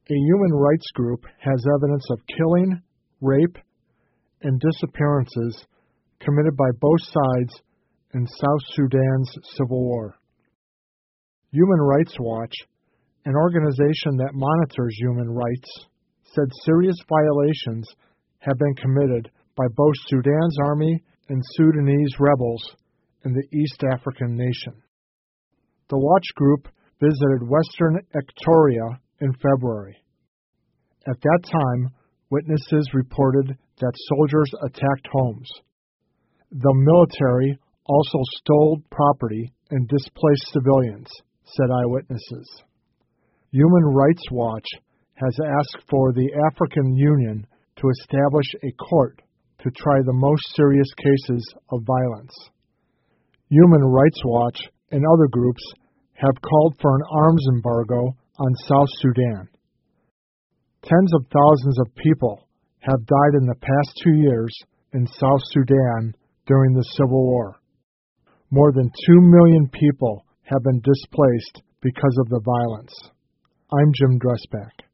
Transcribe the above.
A human rights group has evidence of killing, rape, and disappearances committed by both sides in South Sudan's civil war. Human Rights Watch, an organization that monitors human rights, said serious violations have been committed by both Sudan's army and Sudanese rebels in the East African nation. The watch group visited Western Equatoria in February. At that time, witnesses reported that soldiers attacked homes. The military also stole property and displaced civilians, said eyewitnesses. Human Rights Watch has asked for the African Union to establish a court to try the most serious cases of violence. Human Rights Watch and other groups have called for an arms embargo on South Sudan. Tens of thousands of people have died in the past 2 years in South Sudan during the civil war. More than 2 million people have been displaced because of the violence. I'm Jim Dressback.